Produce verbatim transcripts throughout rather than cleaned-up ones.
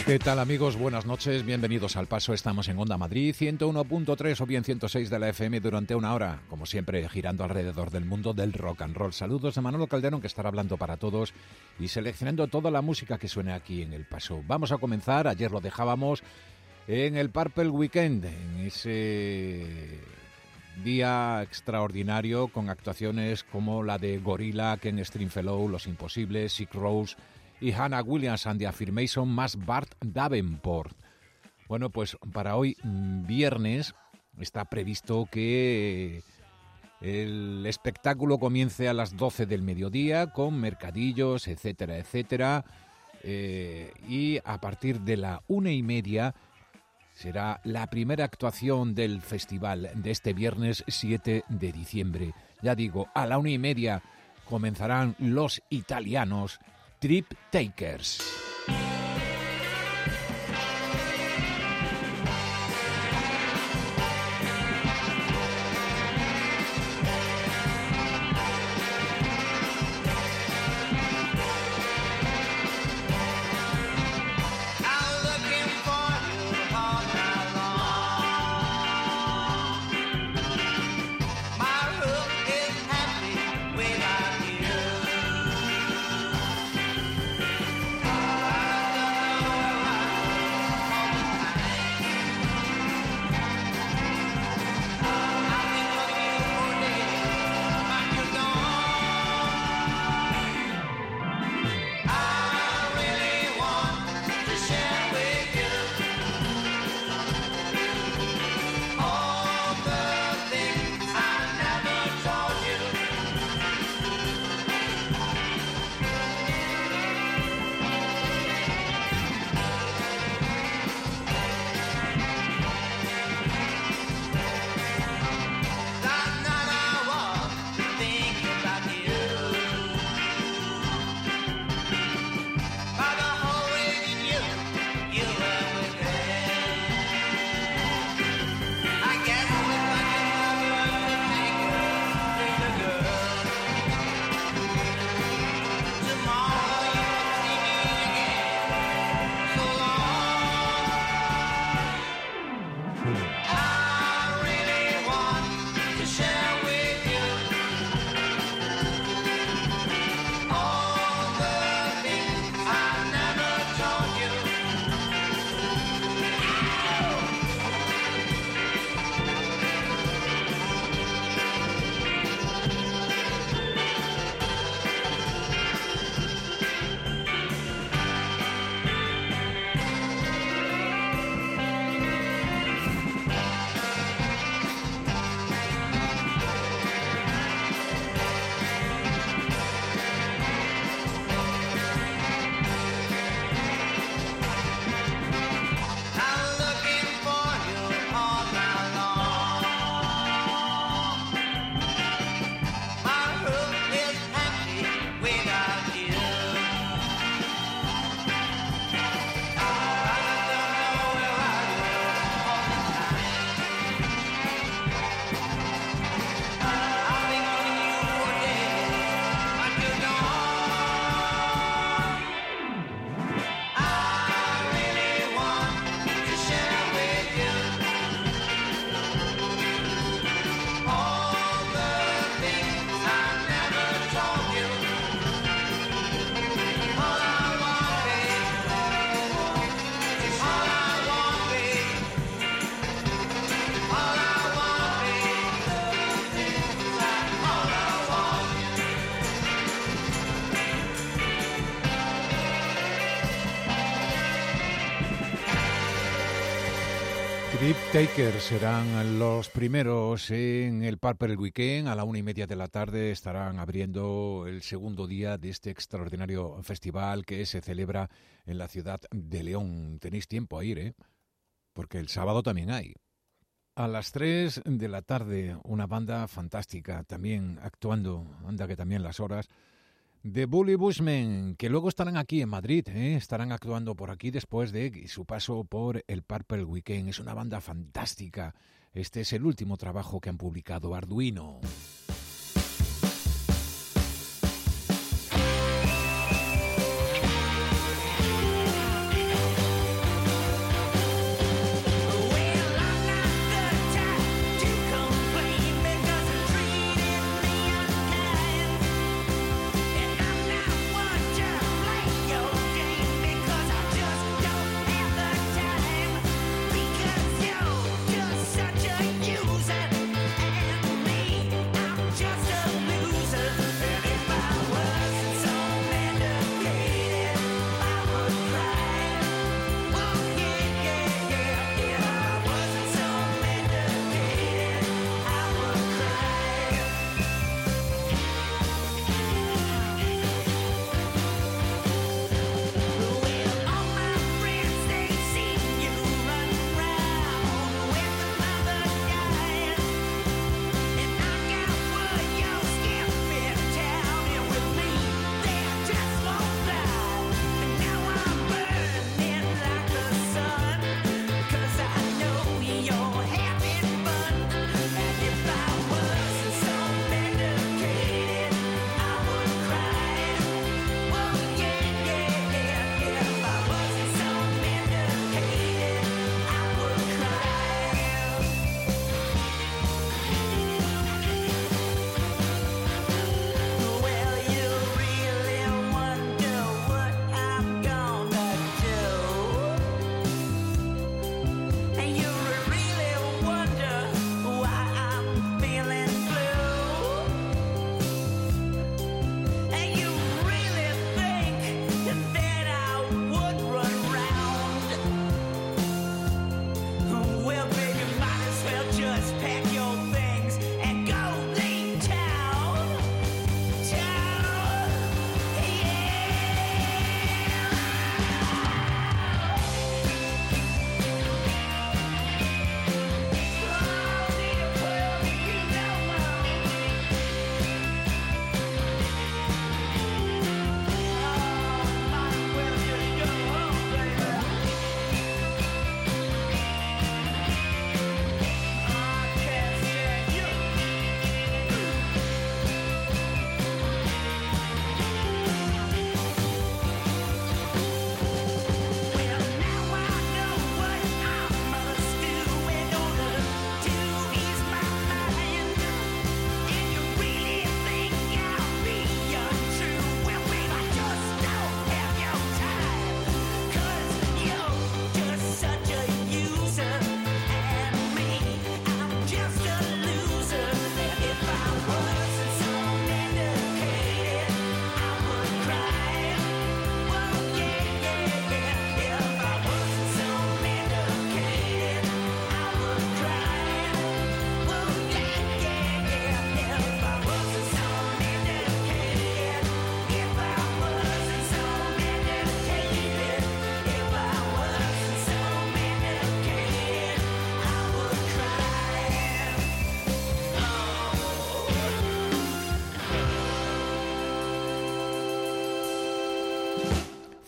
¿Qué tal, amigos? Buenas noches, bienvenidos al Paso. Estamos en Onda Madrid, ciento uno punto tres o bien ciento seis de la F M durante una hora, como siempre, girando alrededor del mundo del rock and roll. Saludos de Manolo Calderón, que estará hablando para todos y seleccionando toda la música que suene aquí en El Paso. Vamos a comenzar, ayer lo dejábamos en el Purple Weekend, en ese día extraordinario con actuaciones como la de Gorilla, Ken Stringfellow, Los Imposibles, Sick Rose y Hannah Williams and the Affirmation, más Bart Davenport. Bueno, pues para hoy, viernes, está previsto que el espectáculo comience a las doce del mediodía con mercadillos, etcétera, etcétera. Eh, y a partir de la una y media será la primera actuación del festival de este viernes siete de diciembre. Ya digo, a la una y media comenzarán los italianos Trip Takers. Trip Takers serán los primeros en el Purple Weekend. A la una y media de la tarde estarán abriendo el segundo día de este extraordinario festival que se celebra en la ciudad de León. Tenéis tiempo a ir, ¿eh? Porque el sábado también hay. A las tres de la tarde, una banda fantástica, también actuando, anda que también las horas, The Bully Bushmen, que luego estarán aquí en Madrid, ¿eh? Estarán actuando por aquí después de su paso por el Purple Weekend. Es una banda fantástica. Este es el último trabajo que han publicado, Arduino.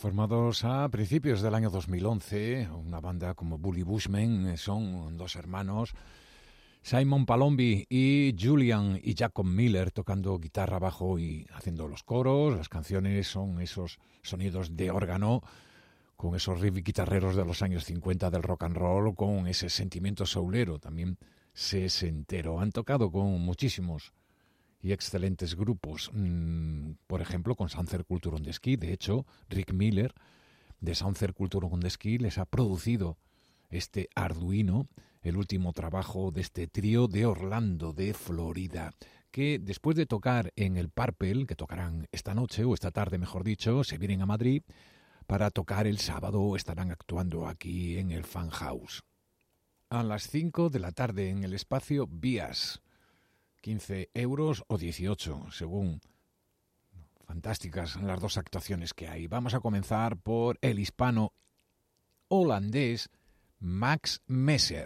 Formados a principios del año dos mil once, una banda como Bully Bushmen, son dos hermanos, Simon Palombi y Julian y Jacob Miller, tocando guitarra, bajo y haciendo los coros. Las canciones son esos sonidos de órgano, con esos riffs guitarreros de los años cincuenta del rock and roll, con ese sentimiento soulero, también sesentero. Han tocado con muchísimos y excelentes grupos, mm, por ejemplo con Sunset Culture on the Ski. De hecho, Rick Miller de Sunset Culture on the Ski les ha producido este Arduino, el último trabajo de este trío de Orlando, de Florida, que después de tocar en el Purple, que tocarán esta noche, o esta tarde mejor dicho, se vienen a Madrid para tocar el sábado. Estarán actuando aquí en el Fan House a las cinco de la tarde en el espacio Vías. quince euros o dieciocho, según. Fantásticas las dos actuaciones que hay. Vamos a comenzar por el hispano holandés Max Messer.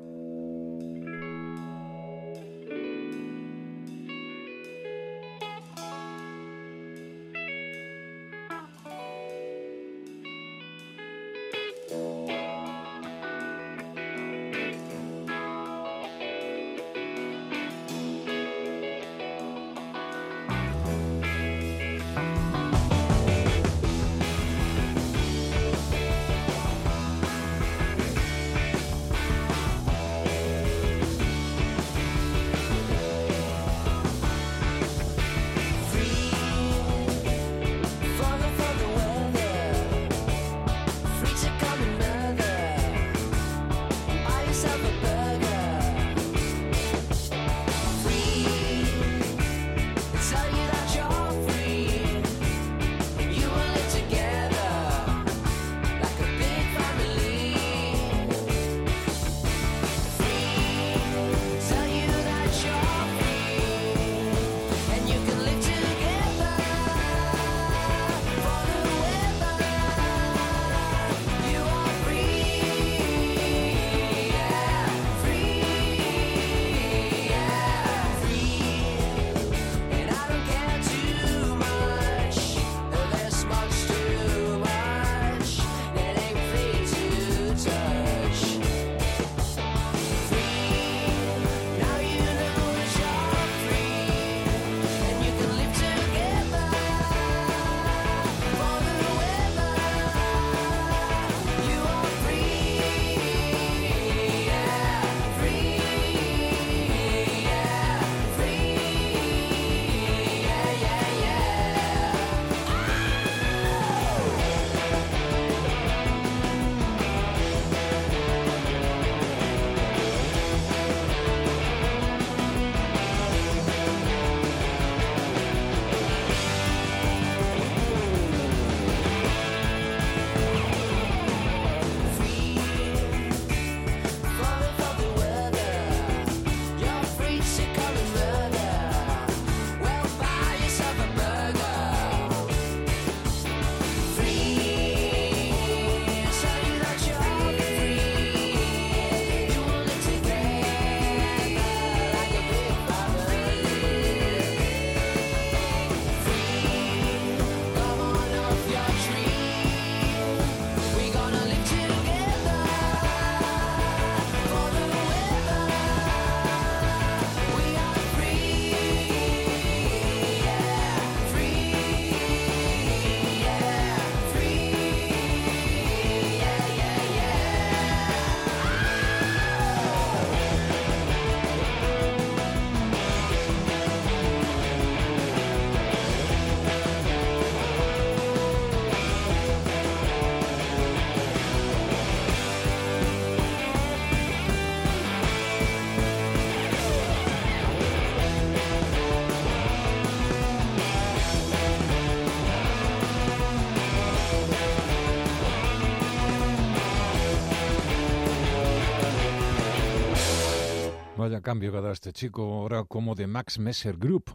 Vaya cambio que ha dado este chico, ahora como de Max Messer Group,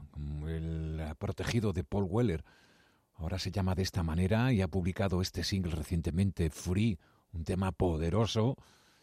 el protegido de Paul Weller. Ahora se llama de esta manera y ha publicado este single recientemente, Free, un tema poderoso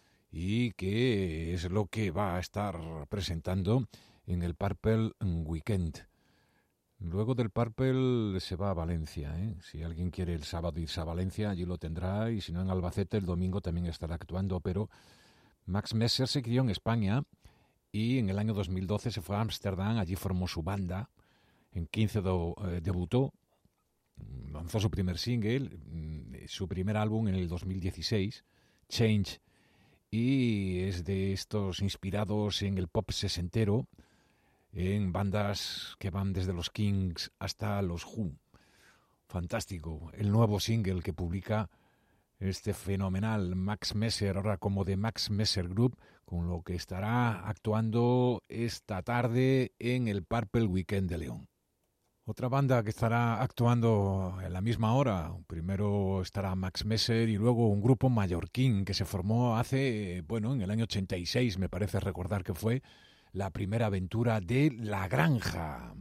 y que es lo que va a estar presentando en el Purple Weekend. Luego del Purple se va a Valencia, ¿eh? Si alguien quiere el sábado irse a Valencia, allí lo tendrá, y si no en Albacete, el domingo también estará actuando, pero Max Messer se crió en España y en el año dos mil doce se fue a Ámsterdam, allí formó su banda, en quince do, eh, debutó, lanzó su primer single, su primer álbum en el dos mil dieciséis, Change, y es de estos inspirados en el pop sesentero, en bandas que van desde los Kings hasta los Who. Fantástico, el nuevo single que publica este fenomenal Max Messer, ahora como de Max Messer Group, con lo que estará actuando esta tarde en el Purple Weekend de León. Otra banda que estará actuando en la misma hora, primero estará Max Messer y luego un grupo mallorquín que se formó hace, bueno, en el año ochenta y seis, me parece recordar que fue la primera aventura de La Granja.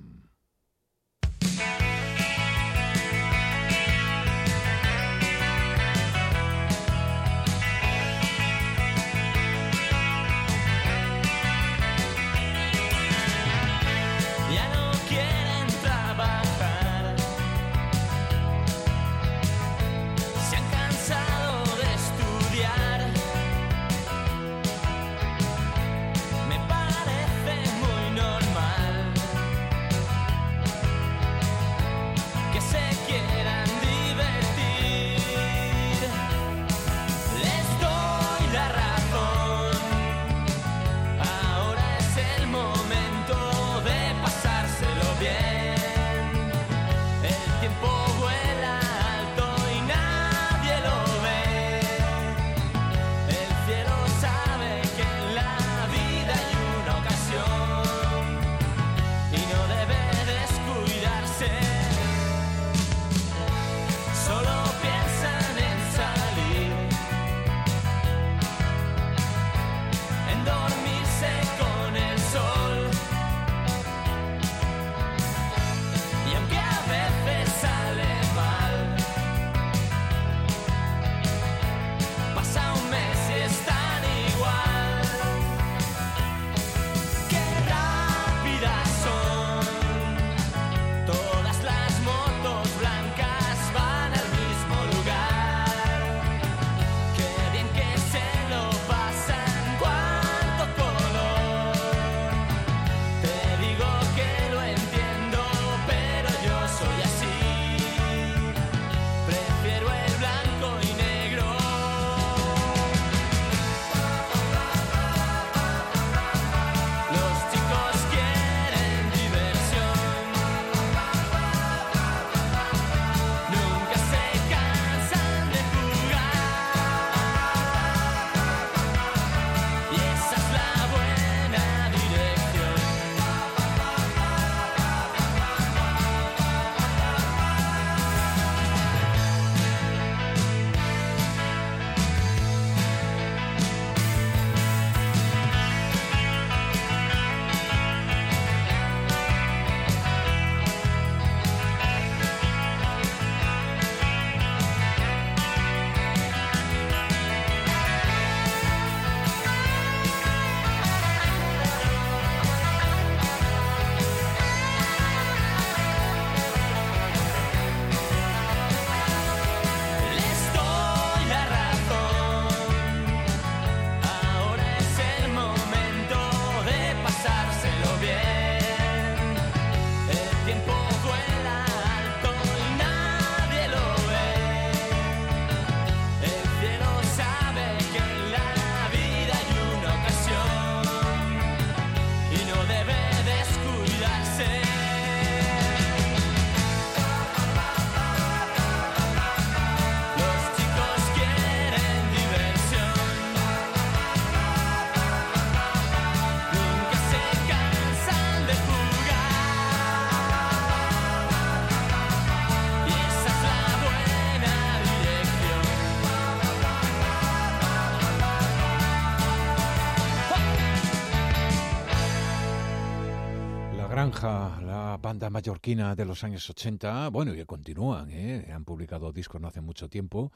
Granja, la banda mallorquina de los años ochenta, bueno, y continúan, ¿eh? Han publicado discos no hace mucho tiempo,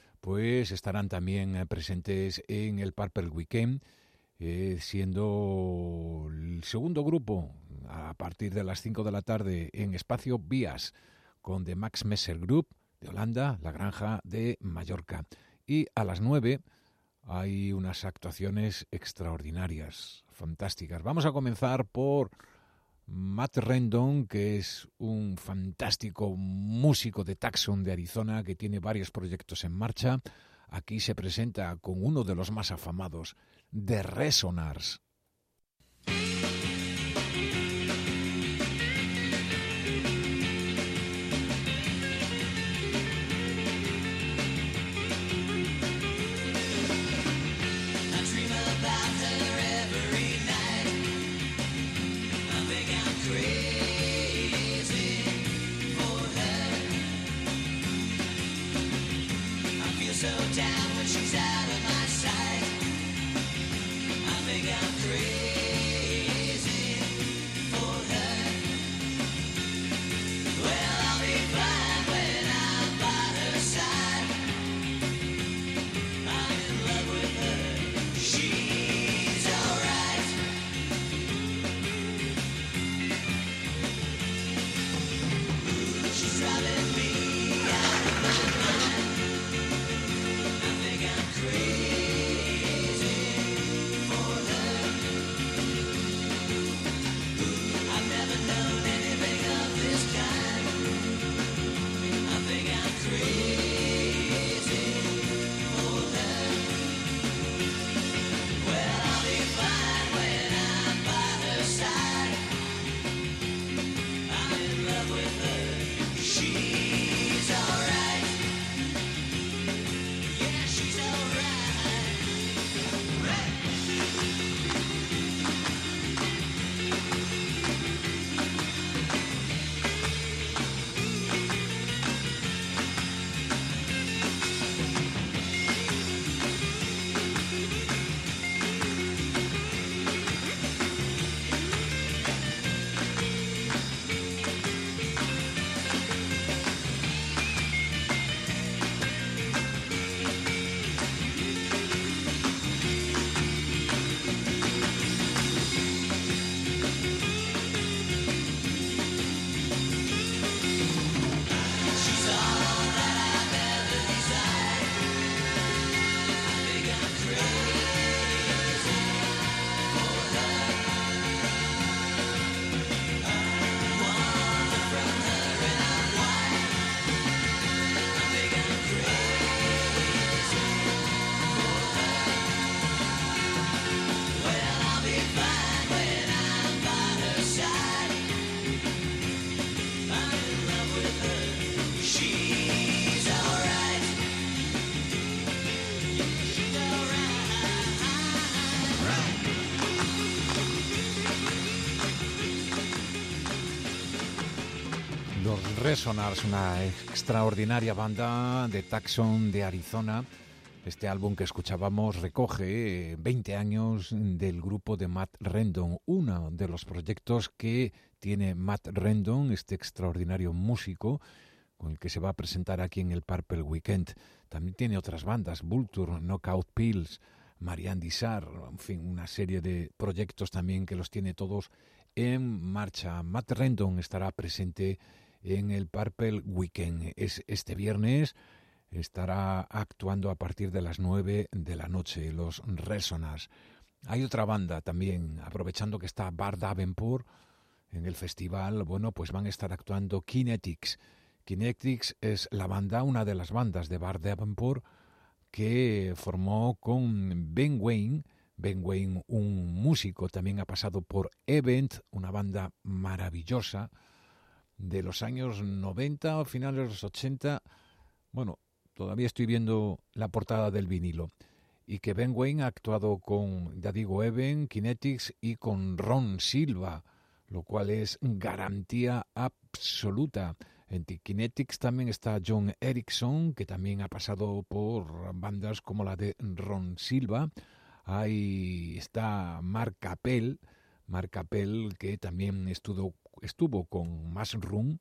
pues estarán también eh, presentes en el Purple Weekend, eh, siendo el segundo grupo a partir de las cinco de la tarde en Espacio Vías con The Max Messer Group de Holanda, La Granja de Mallorca. Y a las nueve hay unas actuaciones extraordinarias, fantásticas. Vamos a comenzar por Matt Rendon, que es un fantástico músico de Tucson de Arizona que tiene varios proyectos en marcha. Aquí se presenta con uno de los más afamados, The Resonars. So down when she's out of my sight. I think I'm crazy for her. Well, I'll be fine when I'm by her side. I'm in love with her. She's alright. She's driving me out of my mind. Crazy for her. I've never known anything of this kind. I think I'm crazy for her. Well, I'll be fine when I'm by her side. I'm in love with her. She's alright. Resonars, una extraordinaria banda de Tucson de Arizona. Este álbum que escuchábamos recoge veinte años del grupo de Matt Rendon, uno de los proyectos que tiene Matt Rendon, este extraordinario músico con el que se va a presentar aquí en el Purple Weekend. También tiene otras bandas, Vulture, Knockout Pills, Marianne Dissar, en fin, una serie de proyectos también que los tiene todos en marcha. Matt Rendon estará presente en el Purple Weekend. Es este viernes, estará actuando a partir de las nueve de la noche, los Resonars. Hay otra banda también, aprovechando que está Bart Davenport en el festival, bueno, pues van a estar actuando Kinetics. Kinetics es la banda, una de las bandas de Bart Davenport que formó con Ben Wayne. Ben Wayne, un músico, también ha pasado por Event, una banda maravillosa de los años noventa o finales de los ochenta. Bueno, todavía estoy viendo la portada del vinilo. Y que Ben Wayne ha actuado con, ya digo, Event, Kinetics y con Ron Silva, lo cual es garantía absoluta. En Kinetics también está John Erickson, que también ha pasado por bandas como la de Ron Silva. Ahí está Mark Capel, Mark Capel que también estuvo, estuvo con Mushroom.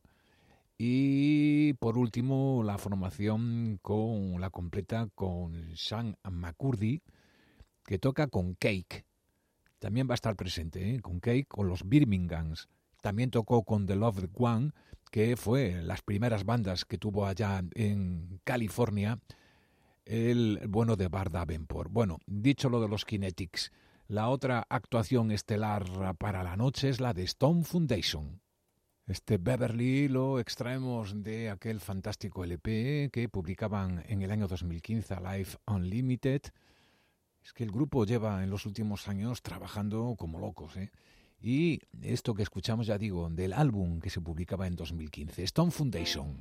Y por último la formación con la completa con Sam McCurdy, que toca con Cake. También va a estar presente, ¿eh? Con Cake, con los Birminghams. también tocó con The Loved One, que fue las primeras bandas que tuvo allá en California el bueno de Bart Davenport. Bueno, dicho lo de los Kinetics, la otra actuación estelar para la noche es la de Stone Foundation. Este Beverly lo extraemos de aquel fantástico L P que publicaban en el año dos mil quince, Life Unlimited. Es que el grupo lleva en los últimos años trabajando como locos, ¿eh? Y esto que escuchamos, ya digo, del álbum que se publicaba en dos mil quince, Stone Foundation.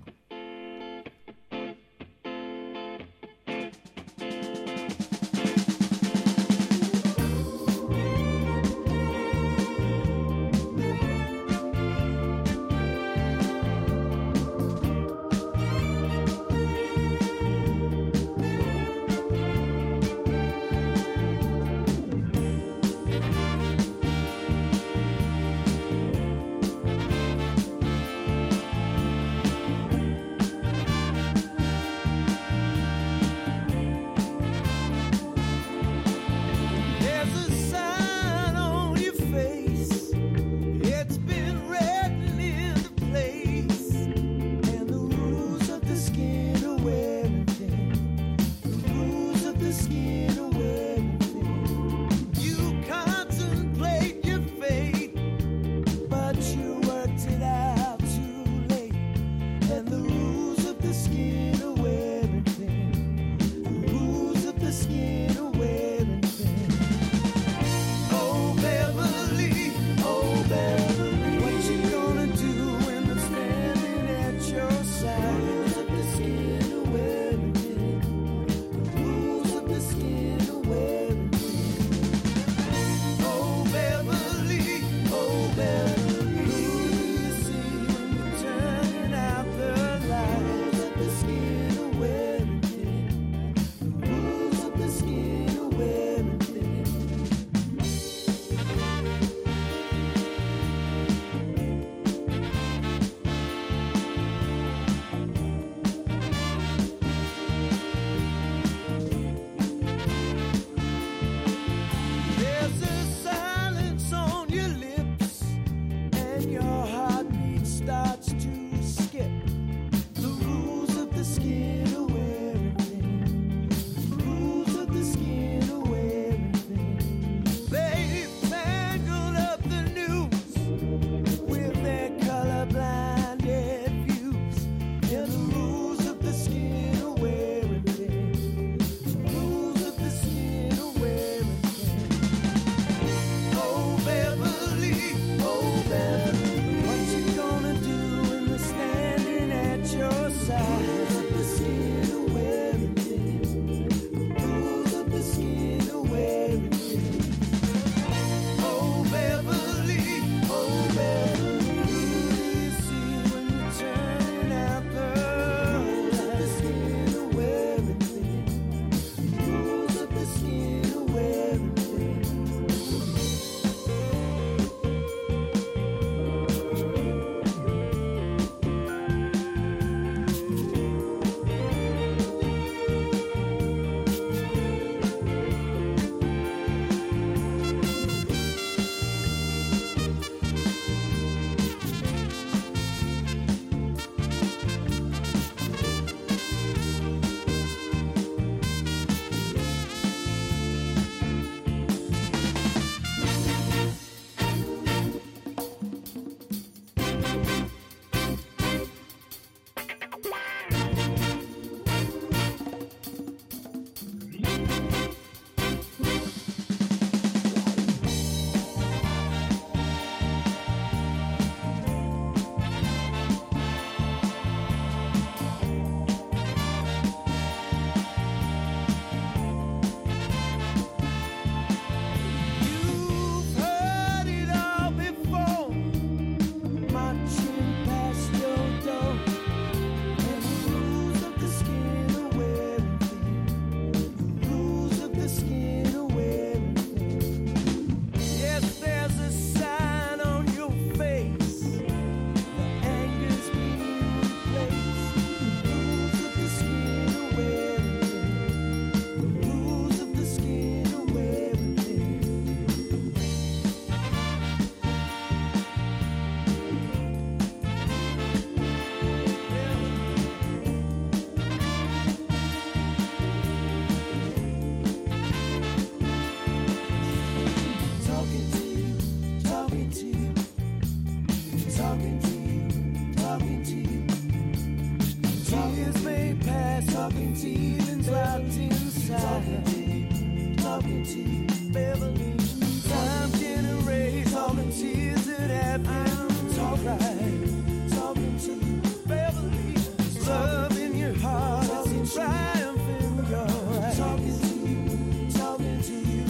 feelings locked inside. Talking to you, Beverly. Time can erase all the tears that happened. Talk right, talking to you, Beverly. There's love in your heart, it's a triumph in your eyes. Talking to you, talking to you.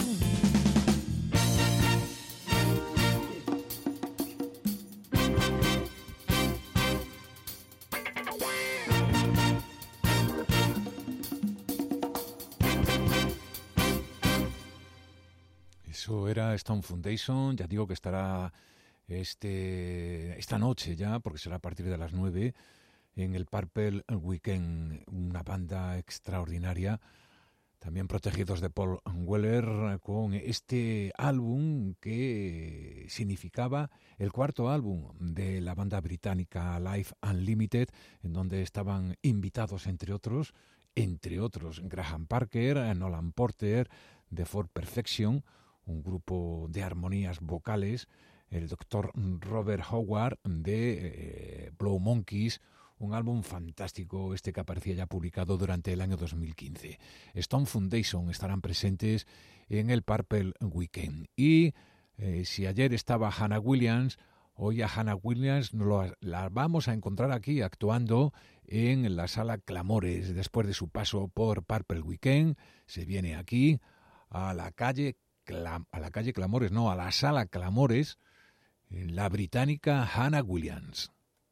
Eso era Stone Foundation, ya digo que estará este esta noche ya, porque será a partir de las nueve, en el Purple Weekend, una banda extraordinaria, también protegidos de Paul Weller, con este álbum que significaba el cuarto álbum de la banda británica Live Unlimited, en donde estaban invitados, entre otros, entre otros, Graham Parker, Nolan Porter, de For Perfection, un grupo de armonías vocales, el doctor Robert Howard de eh, Blow Monkeys, un álbum fantástico este que aparecía ya publicado durante el año dos mil quince. Stone Foundation estarán presentes en el Purple Weekend. Y eh, si ayer estaba Hannah Williams, hoy a Hannah Williams lo, la vamos a encontrar aquí actuando en la Sala Clamores. Después de su paso por Purple Weekend, se viene aquí a la calle a la calle Clamores, no, a la Sala Clamores, la británica Hannah Williams.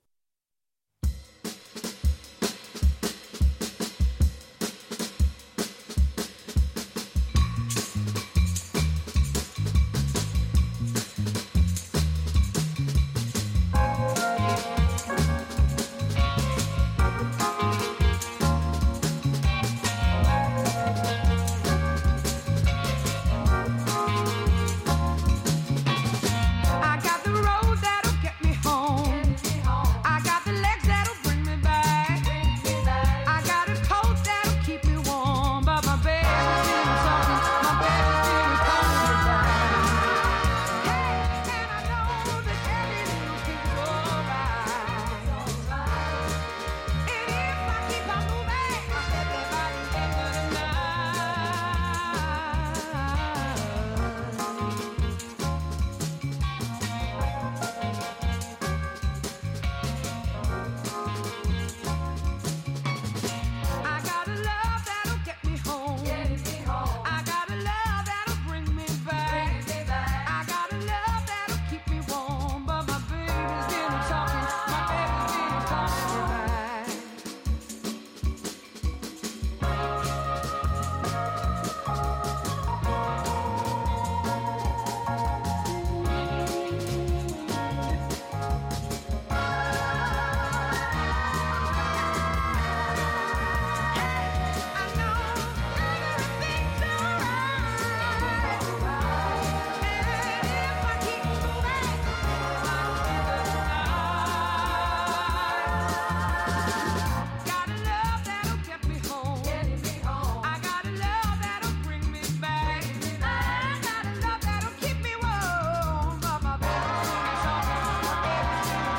I got the road that'll get me home. I got the legs that'll bring me back. I got a coat that'll keep me warm, but my baby's still talking. My baby's still calling me back. Hey, and I know that every little thing's alright. And if I keep on moving, everybody can do tonight. I got a love that'll get me home. I got a love that'll bring me back. I got a love that'll keep me warm, but my baby's still talking. My baby's still calling me back. I know everything's alright. And if I keep moving, I'll get tonight. Got a love that'll get me home. I got a love that'll bring me back. I got a love that'll keep me warm, but my baby's still talking. My baby's still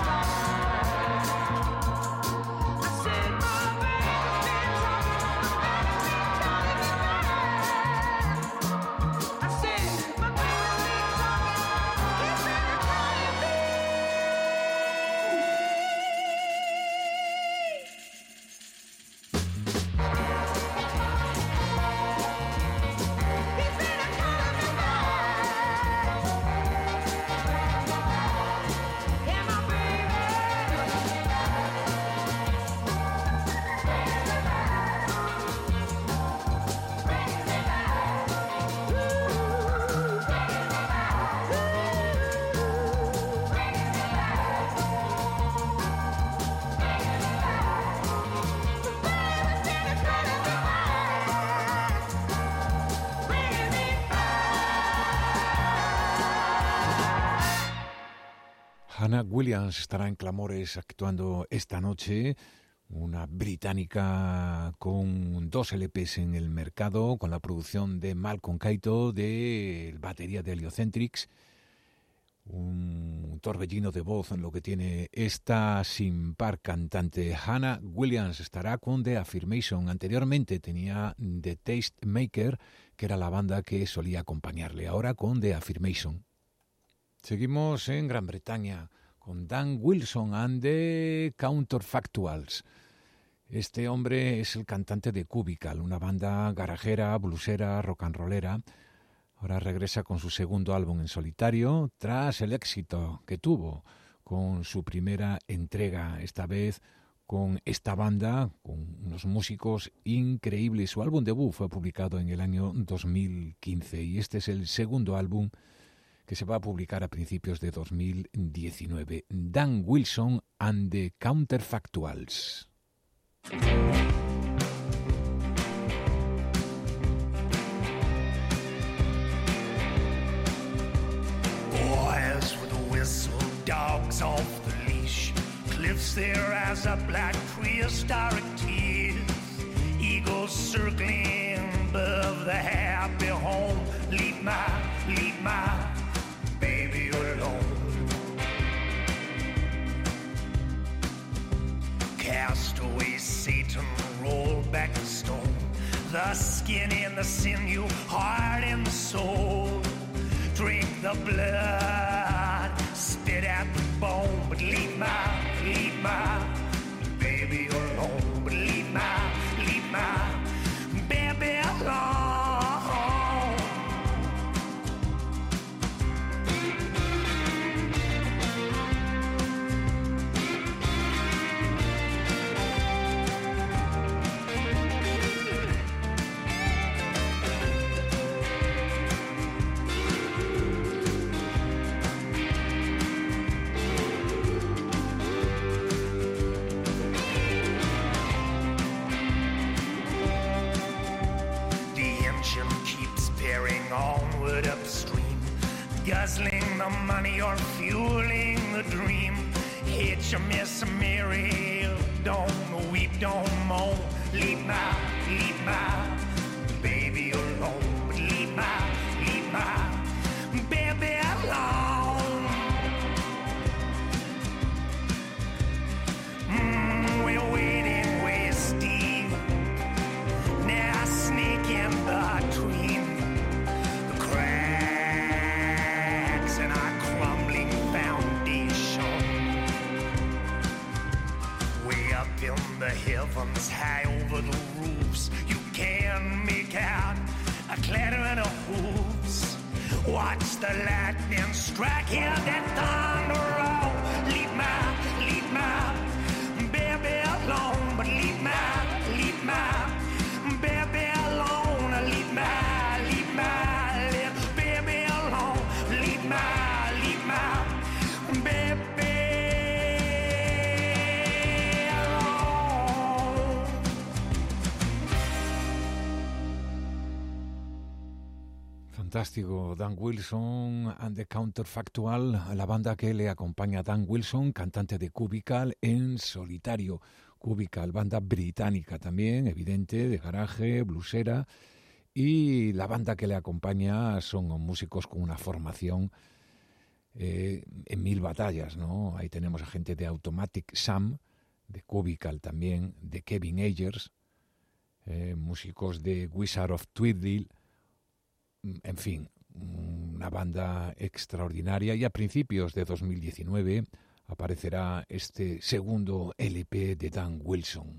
talking. I said my baby's still talking. I said my baby's still talking. Keep it calling me. Keep it calling me back. Yeah, my Hannah Williams estará en Clamores actuando esta noche, una británica con dos L Pes en el mercado, con la producción de Malcolm Kaito, de batería de Heliocentrics, Un torbellino de voz en lo que tiene esta sin par cantante. Hannah Williams estará con The Affirmation. Anteriormente tenía The Tastemaker, que era la banda que solía acompañarle. Ahora con The Affirmation. Seguimos en Gran Bretaña con Dan Wilson and the Counterfactuals. Este hombre es el cantante de Cubical, una banda garajera, bluesera, rock and rollera. Ahora regresa con su segundo álbum en solitario, tras el éxito que tuvo con su primera entrega, esta vez con esta banda, con unos músicos increíbles. Su álbum debut fue publicado en el año dos mil quince y este es el segundo álbum que se va a publicar a principios de dos mil diecinueve. Dan Wilson and the Counterfactuals. Boys with a whistle, dogs off the leash, cliffs their eyes up like prehistoric tears, eagles circling above the happy home. Leave my, leave my baby alone. Cast away Satan, roll back the stone, the skin and the sinew, heart and the soul. Drink the blood, spit out the bone, but leave my, leave my baby alone. But leave my, leave my baby alone. Onward upstream, guzzling the money or fueling the dream. Hit you, Miss Mary, don't weep, don't moan. Leave my, leave my baby alone. But leave my, leave my baby alone. Mm, we're waiting, we're Steve. Now sneak in between cracks in our crumbling foundation. Way up in the heavens, high over the roofs, you can make out a clattering of hooves. Watch the lightning strike, hear that thunder roll. Leave my, leave my baby alone, but leave my, leave my baby alone. Leave my, leave my little baby alone. Leave my, leave my baby alone. Fantástico, Dan Wilson and the Counterfactual, la banda que le acompaña a Dan Wilson, cantante de Cubical en solitario. Cubical, banda británica también, evidente, de garaje, bluesera. Y la banda que le acompaña son músicos con una formación eh, en mil batallas, ¿no? Ahí tenemos a gente de Automatic Sam, de Cubical también, de Kevin Ayers, eh, músicos de Wizard of Tweedle, en fin, una banda extraordinaria. Y a principios de dos mil diecinueve aparecerá este segundo L P de Dan Wilson.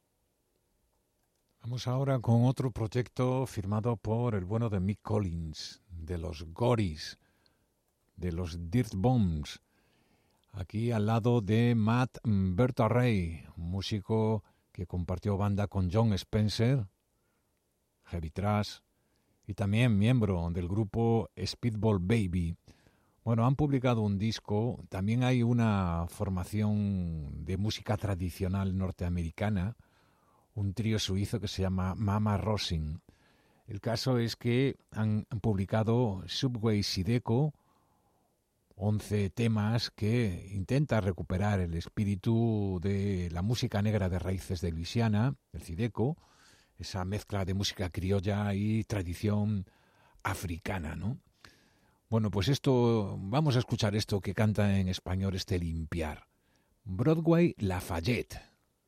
Vamos ahora con otro proyecto firmado por el bueno de Mick Collins, de los Gories, de los Dirt Bombs. Aquí al lado de Matt Bertarray, un músico que compartió banda con John Spencer, Heavy Trash, y también miembro del grupo Speedball Baby. Bueno, han publicado un disco, también hay una formación de música tradicional norteamericana, un trío suizo que se llama Mama Rosin. El caso es que han, han publicado Subway Zydeco, once temas que intenta recuperar el espíritu de la música negra de raíces de Luisiana, el Zydeco, esa mezcla de música criolla y tradición africana, ¿no? Bueno, pues esto, vamos a escuchar esto que canta en español este Limpiar. Broadway Lafayette.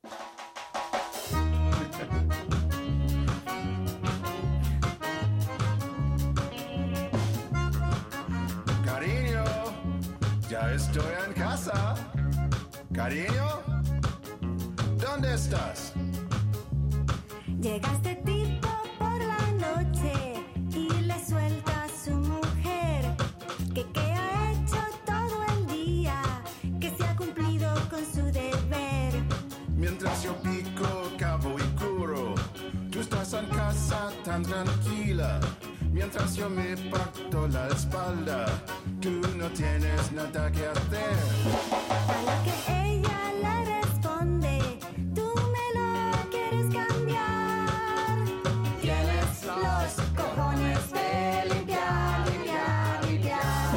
Cariño, ya estoy en casa. Cariño, ¿dónde estás? Llega este tipo por la noche y le suelta a su mujer que qué ha hecho todo el día, que se ha cumplido con su deber. Mientras yo pico, cavo y curo, tú estás en casa tan tranquila. Mientras yo me parto la espalda, tú no tienes nada que hacer. A lo que ella le responde, tú me lo quieres cambiar. Tienes los cojones de limpiar, limpiar, limpiar.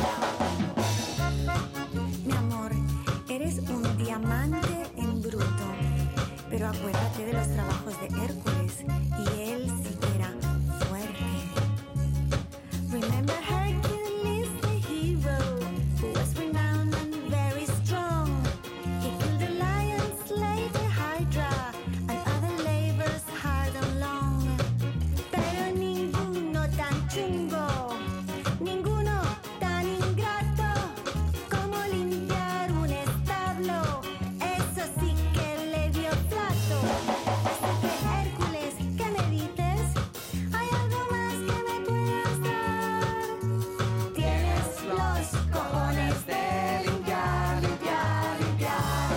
Mi amor, eres un diamante en bruto, pero acuérdate de los trabajos de Hércules y él sí que era fuerte. Remember Hercules, the hero, who was renowned and very strong. He killed the lion, slayed the hydra, and other labors hard and long. Pero ninguno tan chungo, ninguno tan ingrato como limpiar un establo. Eso sí que le dio plato. Así que Hércules, ¿qué me dices? ¿Hay algo más que me puedas dar? Tienes los cojones de limpiar, limpiar, limpiar.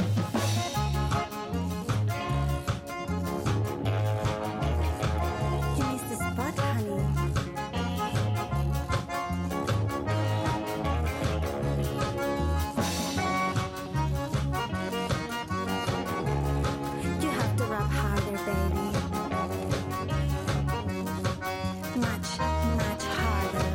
You missed the spot, honey. You have to rub harder, baby. Much, much harder.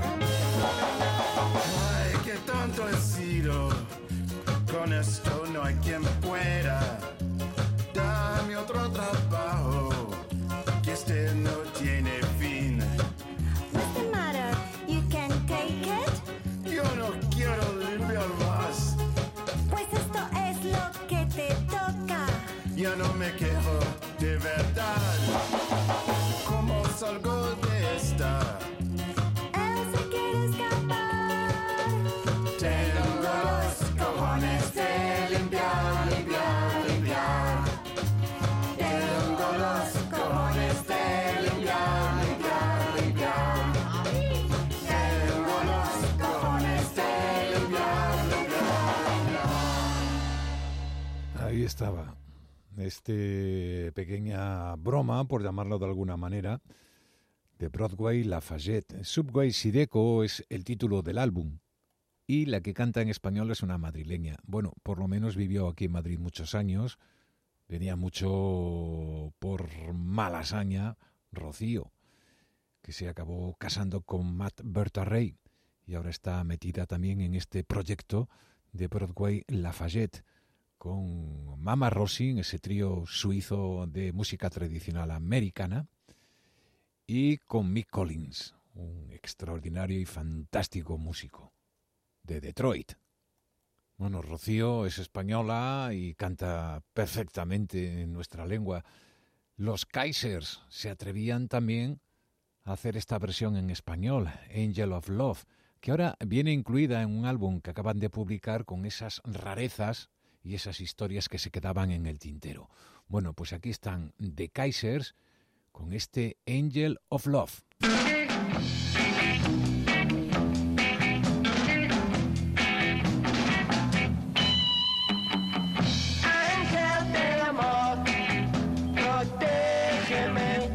Ay, qué tonto he sido. Con esto no hay quien pueda. Dame otro trabajo, que este no tiene fin. What's the matter? You can take it? Yo no quiero limpiar más. Pues esto es lo que te toca. Ya no me quejo de verdad. ¿Cómo salgo de esta? Él se quiere escapar. Tengo los cojones de limpiar, limpiar, limpiar. Tengo los cojones de limpiar, limpiar, limpiar. Tengo los cojones de limpiar, limpiar, limpiar. Ahí estaba. Este pequeña broma, por llamarlo de alguna manera, de Broadway Lafayette. Subway Sideco es el título del álbum y la que canta en español es una madrileña. Bueno, por lo menos vivió aquí en Madrid muchos años. Venía mucho por Malasaña, Rocío, que se acabó casando con Matt Bertarrey y ahora está metida también en este proyecto de Broadway Lafayette con Mama Rosin, ese trío suizo de música tradicional americana, y con Mick Collins, un extraordinario y fantástico músico de Detroit. Bueno, Rocío es española y canta perfectamente en nuestra lengua. Los Kaisers se atrevían también a hacer esta versión en español, Angel of Love, que ahora viene incluida en un álbum que acaban de publicar con esas rarezas y esas historias que se quedaban en el tintero. Bueno, pues aquí están The Kaisers con este Angel of Love. Ángel del amor, protégeme.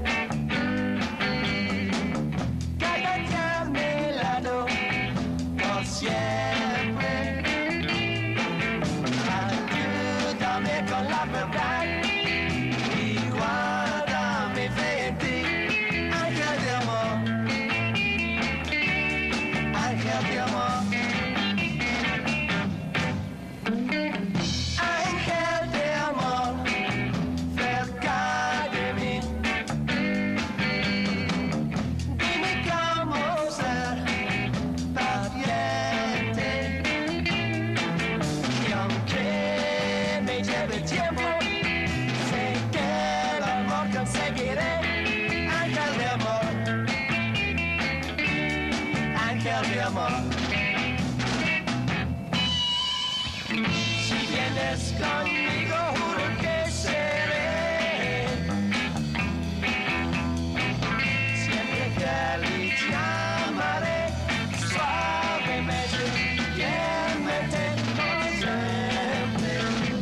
Quédate a mi lado por siempre. Ayúdame con la verdad y guárdame fe en ti. Ángel de amor, ángel de amor. Ángel de amor, cerca de mí. Dime cómo ser para amor. Si vienes conmigo, juro que seré siempre fiel y te amaré suavemente, fielmente, por siempre.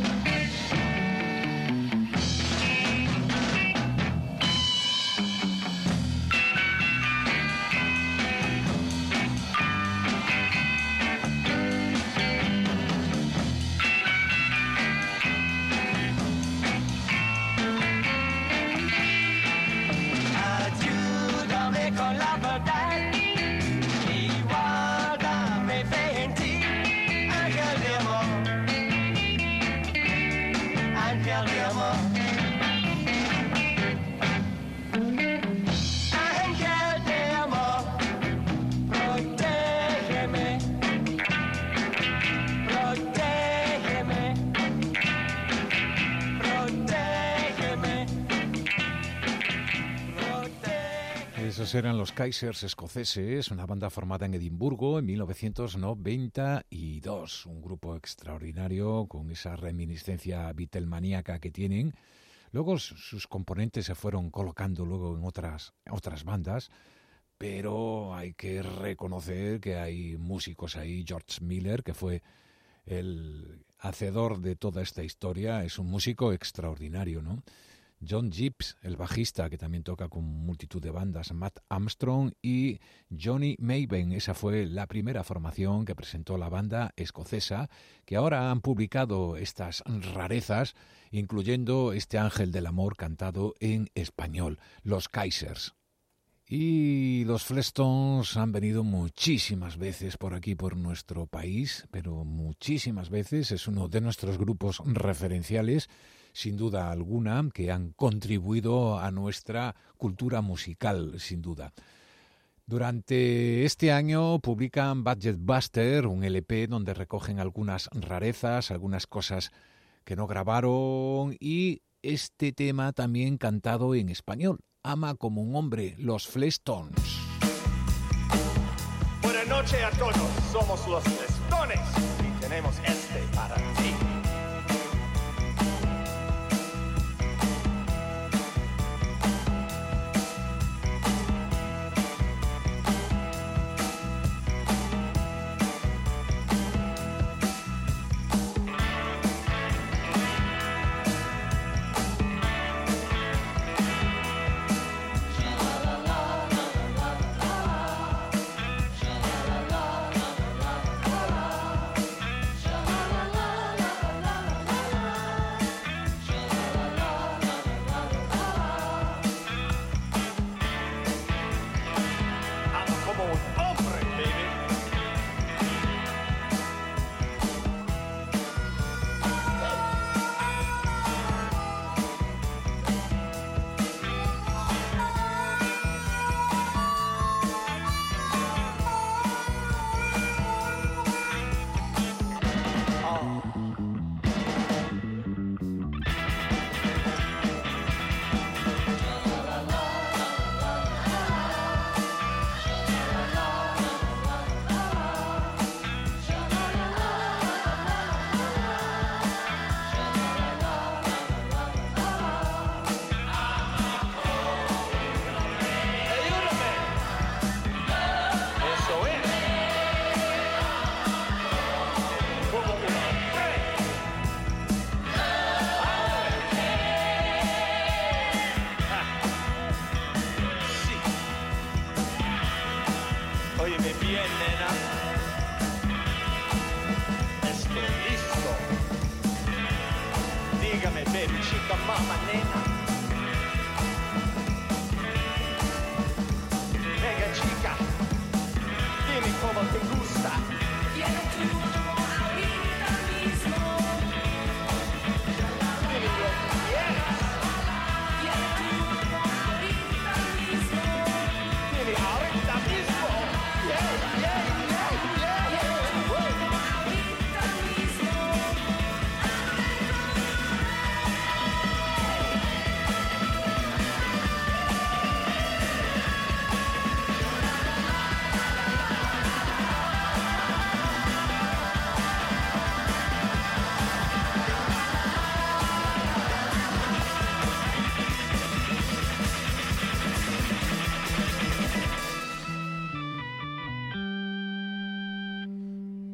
Ayúdame con la verdad y guárdame fe en ti, ángel de amor, ángel de amor, ángel de amor, protégeme, protégeme, protégeme. Esos eran los Kaisers escoceses, una banda formada en Edimburgo en mil novecientos noventa y dos. Un grupo extraordinario con esa reminiscencia beatlemaníaca que tienen. Luego sus componentes se fueron colocando luego en otras, otras bandas, pero hay que reconocer que hay músicos ahí. George Miller, que fue el hacedor de toda esta historia, es un músico extraordinario, ¿no? John Gibbs, el bajista, que también toca con multitud de bandas, Matt Armstrong y Johnny Maven. Esa fue la primera formación que presentó la banda escocesa, que ahora han publicado estas rarezas, incluyendo este Ángel del Amor cantado en español, los Kaisers. Y los Flintstones han venido muchísimas veces por aquí, por nuestro país, pero muchísimas veces. Es uno de nuestros grupos referenciales, sin duda alguna, que han contribuido a nuestra cultura musical, sin duda. Durante este año publican Budget Buster, un L P donde recogen algunas rarezas, algunas cosas que no grabaron, y este tema también cantado en español, Ama como un hombre, los Flintstones. Buenas noches a todos, somos los Flintstones y tenemos este para ti.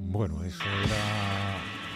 Bueno, eso era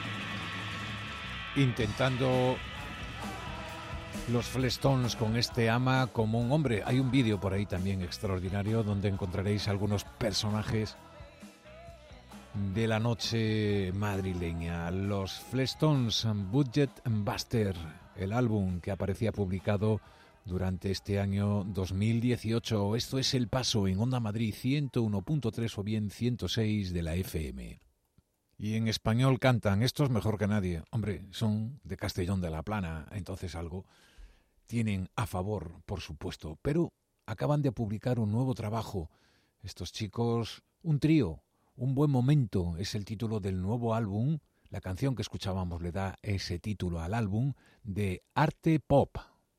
intentando los Flestones con este ama como un hombre. Hay un vídeo por ahí también extraordinario donde encontraréis algunos personajes de la noche madrileña. Los Flestones, Budget Buster, el álbum que aparecía publicado durante este año dos mil dieciocho. Esto es El Paso en Onda Madrid ciento uno punto tres o bien ciento seis de la F M. Y en español cantan, estos mejor que nadie. Hombre, son de Castellón de la Plana, entonces algo tienen a favor, por supuesto. Pero acaban de publicar un nuevo trabajo. Estos chicos, un trío, Un buen momento es el título del nuevo álbum. La canción que escuchábamos le da ese título al álbum de Arte Pop.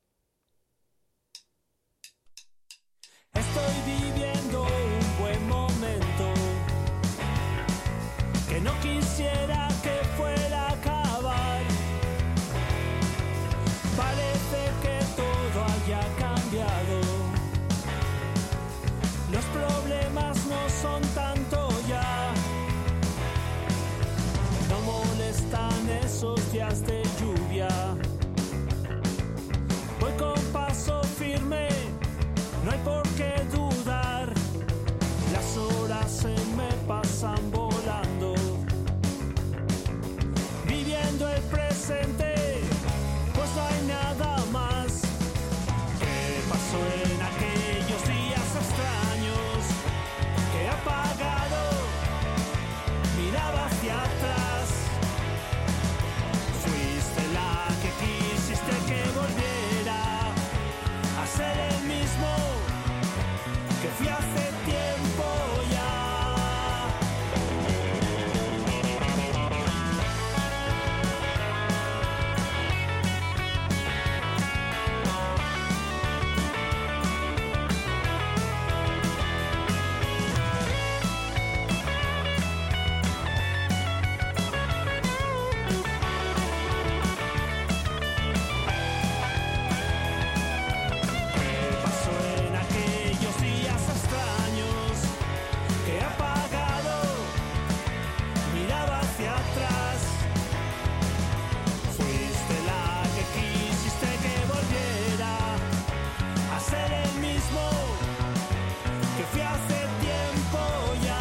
Estoy viviendo un buen momento que no quisiera que fuera a acabar. Parece que todo haya cambiado. Los problemas no son tanto ya. No molestan esos días de lluvia. Voy con paso firme. No hay por qué dudar, las horas se me pasan volando. Viviendo el presente, pues no hay nada más. ¿Qué pasó en aquellos días extraños? Que apagado, miraba hacia atrás. Fuiste la que quisiste que volviera a ser el mismo que fui hace tiempo ya. ¿Qué pasó en aquellos días extraños? Que apagado, miraba hacia atrás. Fuiste la que quisiste que volviera a ser el mismo que fui hace tiempo ya.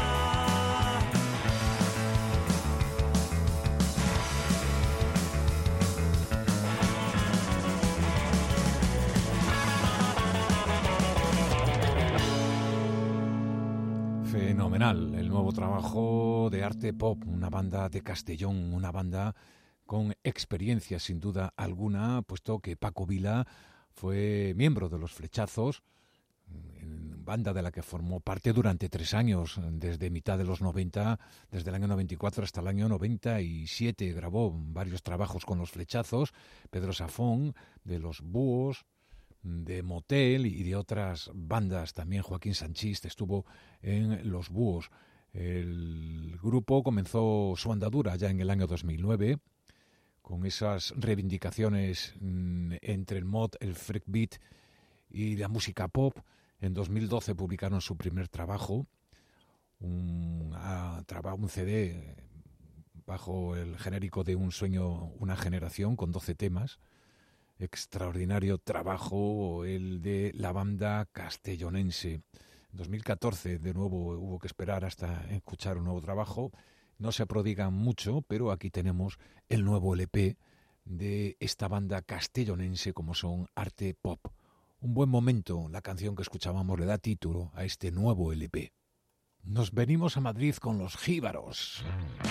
Fenomenal, el nuevo trabajo de Arte Pop, una banda de Castellón, una banda con experiencia sin duda alguna, puesto que Paco Vila fue miembro de Los Flechazos, banda de la que formó parte durante tres años, desde mitad de los noventa, desde el año noventa y cuatro hasta el año noventa y siete, grabó varios trabajos con Los Flechazos, Pedro Safón, de Los Búhos, de Motel y de otras bandas. También Joaquín Sanchís estuvo en Los Búhos. El grupo comenzó su andadura ya en el año dos mil nueve, con esas reivindicaciones mmm, entre el mod, el freak beat y la música pop. En dos mil doce publicaron su primer trabajo, un, a, traba, un C D bajo el genérico de Un sueño, una generación, con doce temas. Extraordinario trabajo el de la banda castellonense. En dos mil catorce de nuevo hubo que esperar hasta escuchar un nuevo trabajo. No se prodigan mucho, pero aquí tenemos el nuevo L P de esta banda castellonense como son Arte Pop. Un buen momento, la canción que escuchábamos le da título a este nuevo L P. Nos venimos a Madrid con los Jíbaros.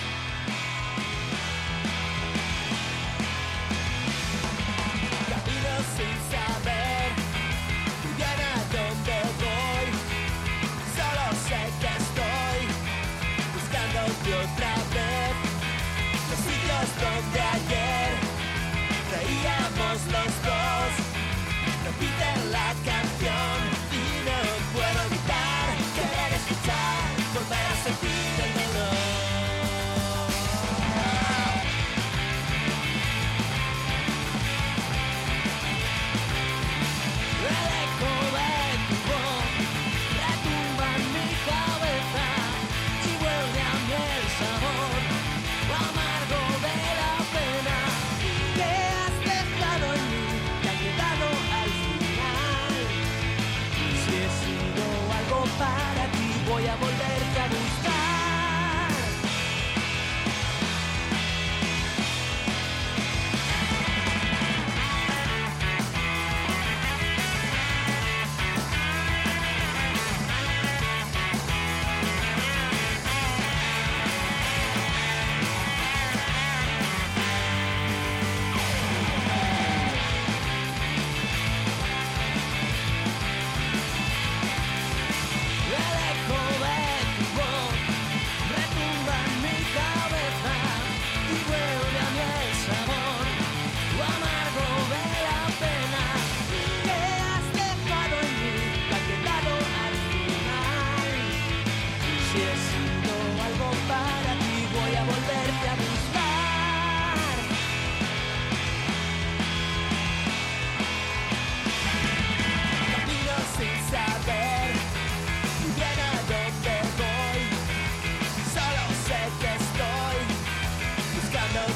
Sin saber muy bien a dónde voy, solo sé que estoy buscándote otra vez. Los sitios donde ayer reíamos los dos repiten la canción y no puedo evitar querer escuchar, volver a sentir el dolor. Retumba en mi cabeza y vuelve a mí el sabor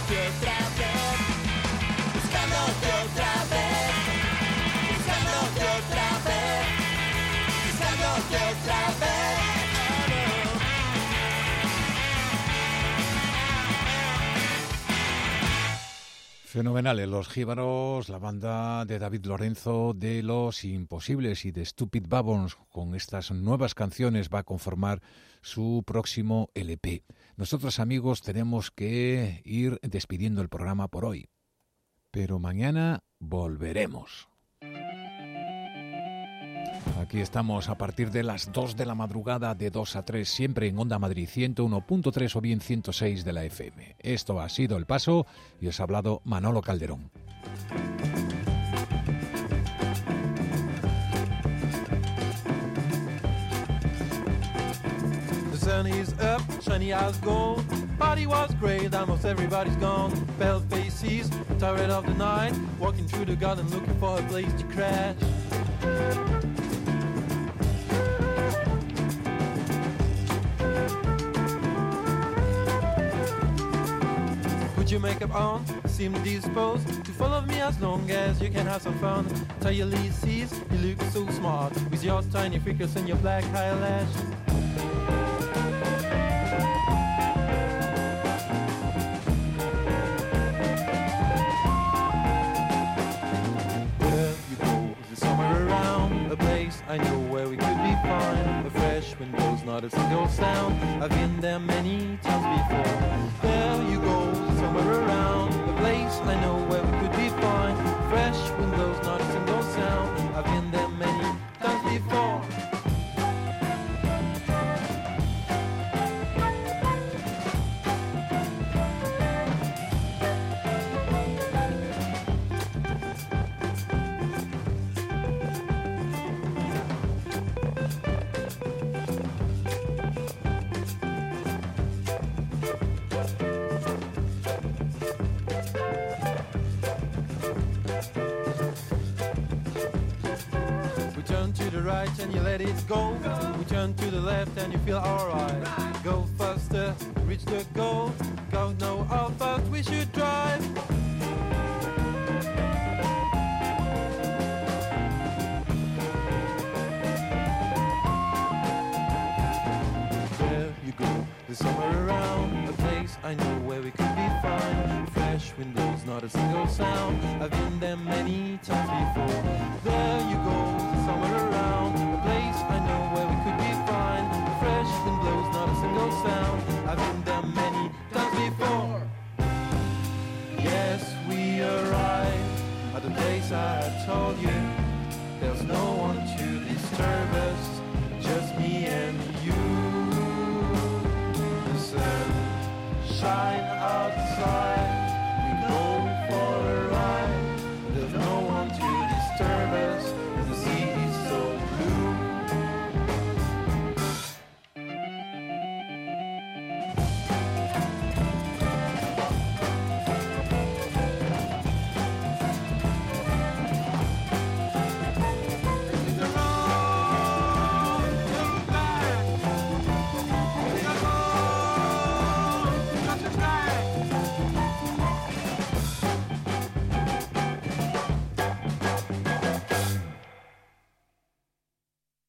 buscándote otra vez, buscándote otra vez, buscándote otra vez, buscándote otra vez. Fenomenales los jíbaros, la banda de David Lorenzo de Los Imposibles y de Stupid Babons. Con estas nuevas canciones va a conformar su próximo L P. Nosotros, amigos, tenemos que ir despidiendo el programa por hoy, pero mañana volveremos. Aquí estamos a partir de las dos de la madrugada, de dos a tres, siempre en Onda Madrid ciento uno punto tres o bien ciento seis de la F M. Esto ha sido El Paso y os ha hablado Manolo Calderón. The sun is up, shiny as gold. Party was great, almost everybody's gone. Pale faces, tired of the night, walking through the garden looking for a place to crash. Put your makeup on, seem disposed to follow me as long as you can have some fun. Tie your laces, you look so smart with your tiny freckles and your black eyelash. There you go, there's somewhere around a place I know where we could be fine. A fresh wind blows, not a single sound. I've been there many times before. There you go, somewhere around a place I know where we could be fine. Fresh wind blows, not a single sound. I've been there many times before. Right and you let it go. We turn to the left and you feel alright. Go faster, reach the goal. Don't know how fast we should drive. There you go, there's somewhere around a place I know where we could be fine. Fresh wind blows, not a single sound. I've been there many times before. There you go, somewhere around a place I know where we could be fine. Fresh wind blows, not a single sound. I've been there many times before. Yes, we arrived at the place I told you. There's no one to disturb us, just me and you. The sun shines